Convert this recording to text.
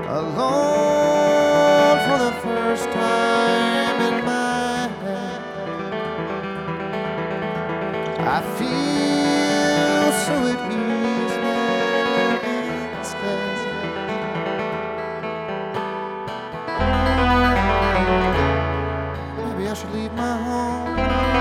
alone for the first time in my head. I feel so at ease.